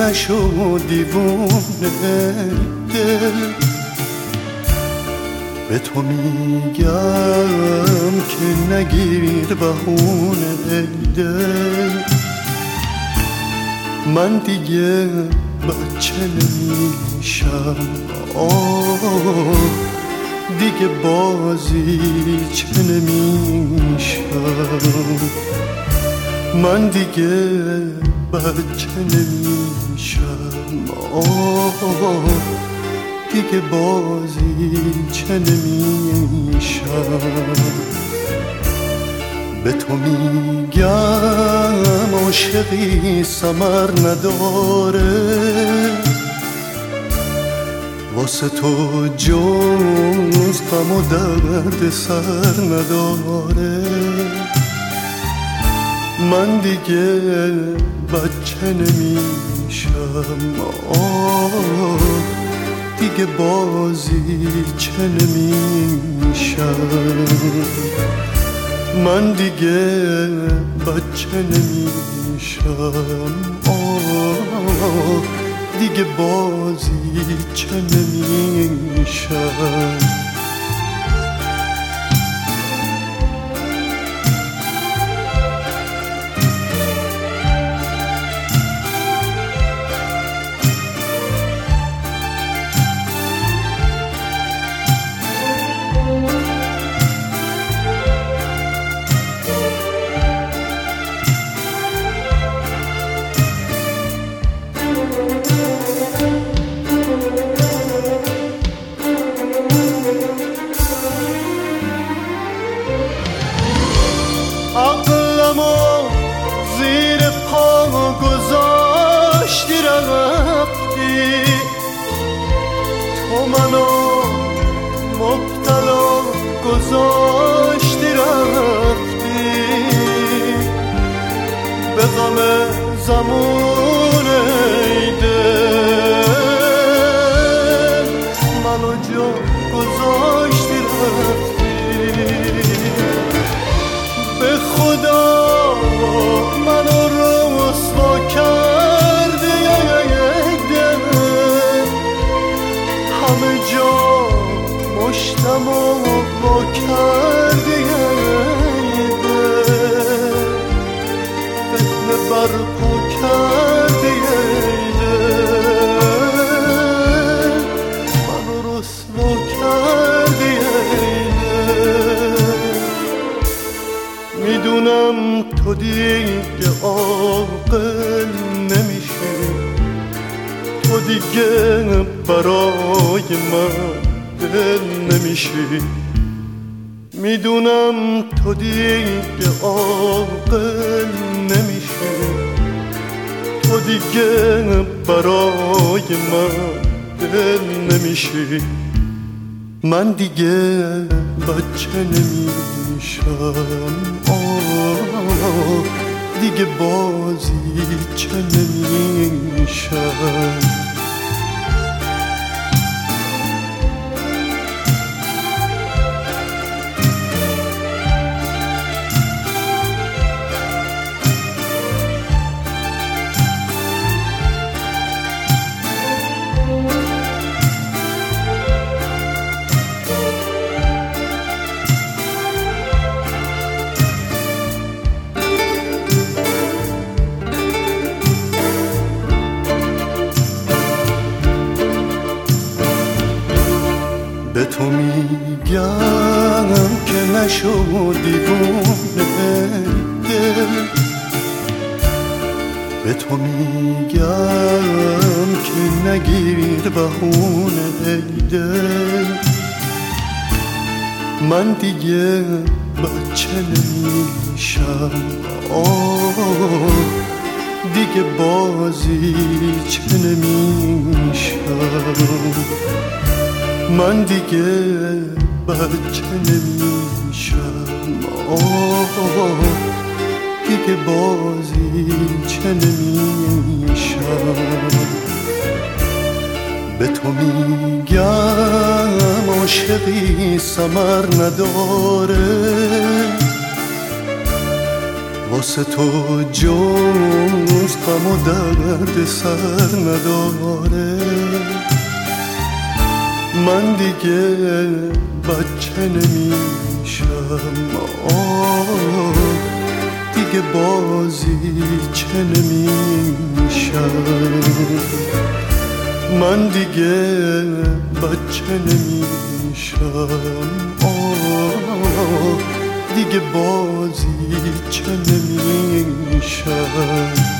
نشو دیوونه دل. به تو میگم که نگیر بهونه دل. من دیگه بچه نمیشم، دیگه بازی چه نمیشم. من دیگه بچه نمیشم، دیگه بازی چه نمیشم. به تو میگم عاشقی ثمر نداره، واسه تو جز غم و درد سر نداره. من دیگه بچه نمیشم، دیگه بازی چه نمیشم. من دیگه بچه نمیشم، دیگه بازی چه نمیشم. عقلمو زیر پا گذاشتی رفتی، تو منو مبتلا گذاشتی رفتی. به غم زمان دل منو جا گذاشتی رفتی. به خدا منو رسوا کردی دل، همه جا مشتم و با کردی دل. فتنه برپا کردی دل، منو رسوا کردی دل. میدونم تو دیگه عاقل نمیشی، تو دیگه برای من دل نمیشی. میدونم تو دیگه عاقل نمیشی، تو دیگه برای من دل نمیشی. من دیگه بچه نمیشم، دیگه بازی چه نمیشم. به تو میگم که نشو دیوونه دل. به تو میگم که نگیر بهونه دل. من دیگه بچه نمیشم، دیگه بازی چه نمیشم. من دیگه بچه نمیشم، دیگه بازی چه نمیشم. به تو میگم عاشقی ثمر نداره، واسه تو جز غم و درد سر نداره. من دیگه بچه نمیشم، دیگه بازیچه نمیشم. من دیگه بچه نمیشم، دیگه بازیچه نمیشم.